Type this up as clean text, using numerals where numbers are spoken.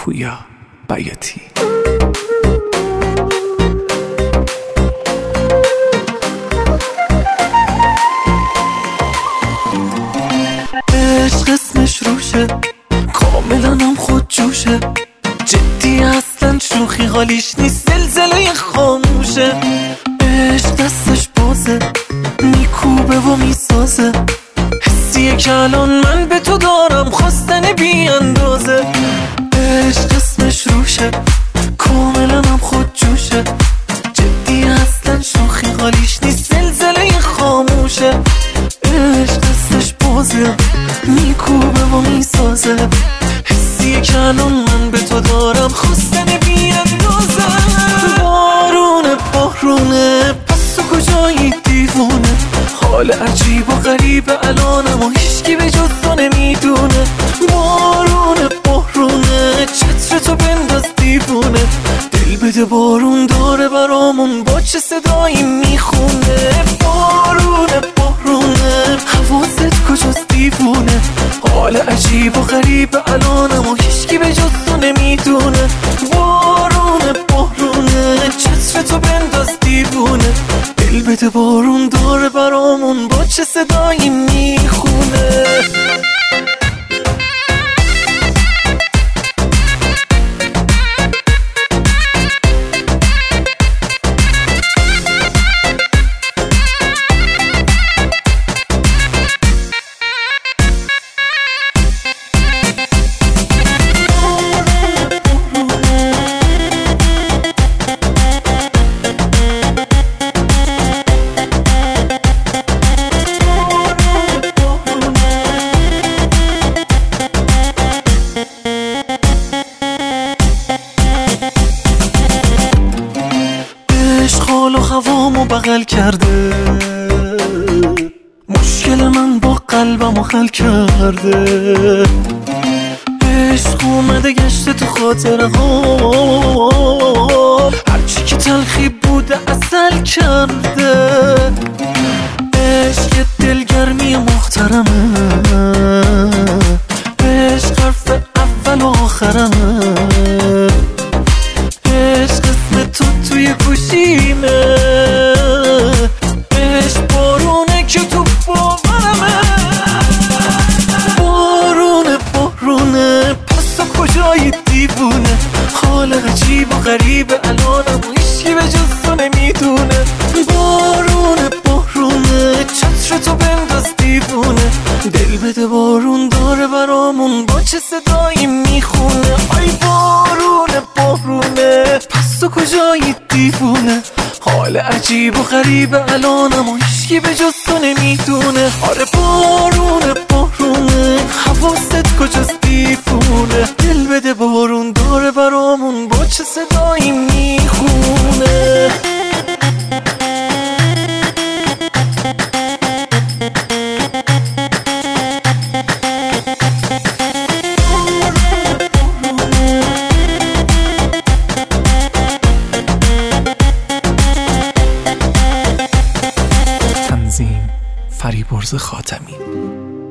پویا بیاتی. عشق اسمش روشه، کاملا هم خود جوشه، جدی اصلا شوخی حالیش نیست، زلزله خاموشه. عشق دستش بازه، میکوبه و میسازه، حسیه که الان من به تو دارم، خواستن بی اندازه. عشق اسمش روشه، کاملا هم خود جوشه، جدی اصلا شوخی حالیش نیست، زلزله خاموشه. عشق دستش بازه، میکوبه و میسازه، حسیه که الان من به تو دارم، خواستن بی اندازه. بارونه پس تو کجایی دیوونه، حال عجیب و غریب الانم و هیچکی به جز تو نمیدونه. بارونه چتر تو بنداز دیوونه، دل بده بارون داره برامون، با چه صدایی میخونه. بارونه حواست کجاست دیوونه، حال عجیب و غریب الانم و هیچکی به جز تو نمیدونه. بارونه چتر تو بنداز دیوونه، دل بده بارون داره برامون، با چه صدایی میخونه. حال و هوامو بغل کرده، مشکل من با قلبمو حل کرده. عشق اومده گشته تو خاطره ها، هرچی که تلخی بوده عسل کرده. عشق دلگرمی محترمه، عشق حرف اول و آخرمه، عشق اسم تو توی گوشیمه، عشق بارونه که تو باورمه. بارونه پس تو کجایی دیوونه، حال عجیب و غریب الانم و هیچکی به جز تو نمیدونه. بارونه چتر تو بنداز دیوونه، دل بده بارون داره برامون، با چه صدایی میخونه. آی بارونه پس تو کجایی دیوونه، حال عجیب و غریب الانم و هیچکی به جز تو نمیدونه. آره بارونه حواست کجاست دیوونه، دل بده بارون داره برامون، با چه صدایی میخونه. تنظیم فریبرز خاتمی.